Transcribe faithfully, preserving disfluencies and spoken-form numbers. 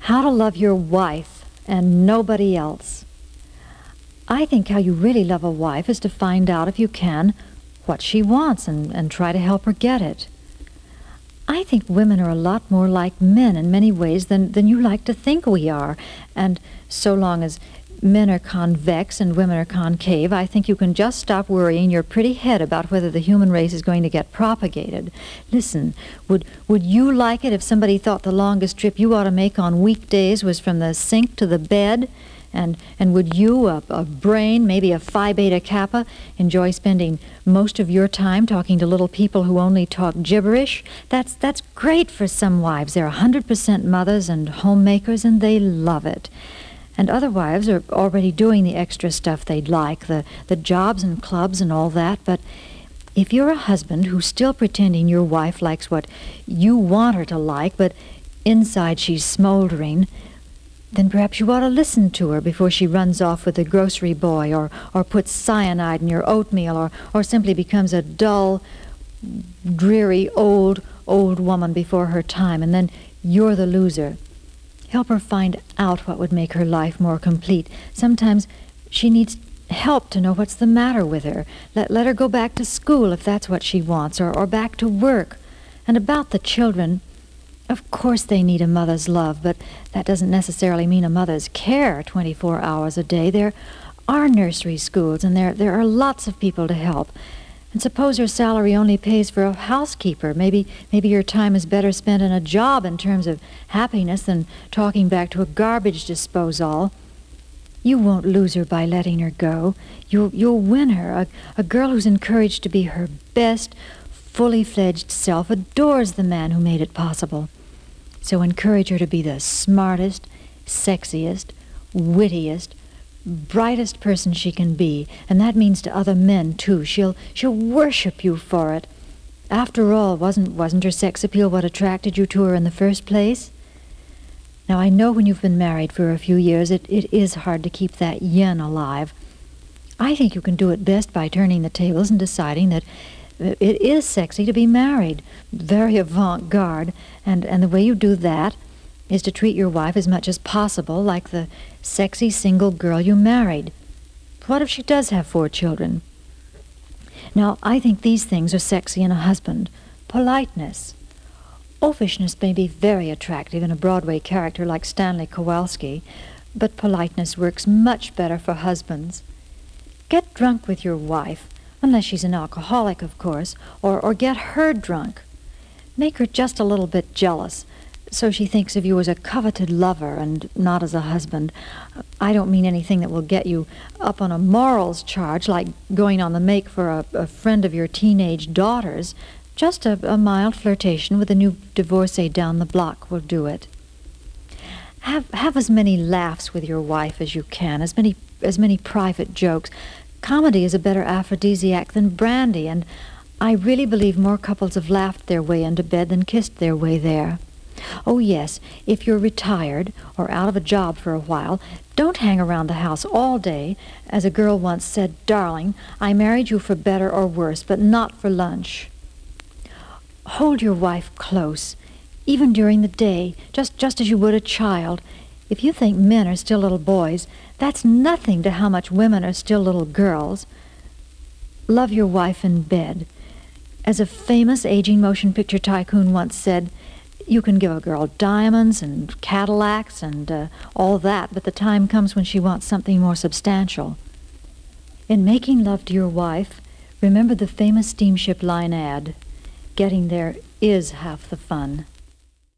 How to love your wife and nobody else. I think how you really love a wife is to find out, if you can, what she wants and, and try to help her get it. I think women are a lot more like men in many ways than, than you like to think we are. And so long as men are convex and women are concave, I think you can just stop worrying your pretty head about whether the human race is going to get propagated. Listen, would would you like it if somebody thought the longest trip you ought to make on weekdays was from the sink to the bed? And and would you, a, a brain, maybe a Phi Beta Kappa, enjoy spending most of your time talking to little people who only talk gibberish? That's that's great for some wives. They're one hundred percent mothers and homemakers, and they love it. And other wives are already doing the extra stuff they'd like, the, the jobs and clubs and all that. But if you're a husband who's still pretending your wife likes what you want her to like, but inside she's smoldering, then perhaps you ought to listen to her before she runs off with the grocery boy, or, or puts cyanide in your oatmeal, or, or simply becomes a dull, dreary, old, old woman before her time, and then you're the loser. Help her find out what would make her life more complete. Sometimes she needs help to know what's the matter with her. Let, let her go back to school if that's what she wants, or, or back to work. And about the children, of course they need a mother's love, but that doesn't necessarily mean a mother's care twenty-four hours a day. There are nursery schools, and there, there are lots of people to help. And suppose her salary only pays for a housekeeper. Maybe maybe your time is better spent in a job in terms of happiness than talking back to a garbage disposal. You won't lose her by letting her go. You'll, you'll win her. A, a girl who's encouraged to be her best, fully fledged self adores the man who made it possible. So encourage her to be the smartest, sexiest, wittiest, brightest person she can be, and that means to other men too. She'll she'll worship you for it. After all, wasn't wasn't her sex appeal what attracted you to her in the first place? Now I know when you've been married for a few years, it, it is hard to keep that yin alive. I think you can do it best by turning the tables and deciding that it is sexy to be married, very avant-garde, and, and the way you do that is to treat your wife as much as possible like the sexy single girl you married. What if she does have four children? Now, I think these things are sexy in a husband. Politeness. Oafishness may be very attractive in a Broadway character like Stanley Kowalski, but politeness works much better for husbands. Get drunk with your wife, unless she's an alcoholic, of course, or, or get her drunk. Make her just a little bit jealous, so she thinks of you as a coveted lover and not as a husband. I don't mean anything that will get you up on a morals charge, like going on the make for a, a friend of your teenage daughter's. Just a, a mild flirtation with a new divorcee down the block will do it. Have have as many laughs with your wife as you can, as many as many private jokes. Comedy is a better aphrodisiac than brandy, and I really believe more couples have laughed their way into bed than kissed their way there. Oh, yes, if you're retired or out of a job for a while, don't hang around the house all day. As a girl once said, "Darling, I married you for better or worse, but not for lunch." Hold your wife close, even during the day, just, just as you would a child. If you think men are still little boys, that's nothing to how much women are still little girls. Love your wife in bed. As a famous aging motion picture tycoon once said, you can give a girl diamonds and Cadillacs and uh, all that, but the time comes when she wants something more substantial. In making love to your wife, remember the famous steamship line ad, "Getting there is half the fun."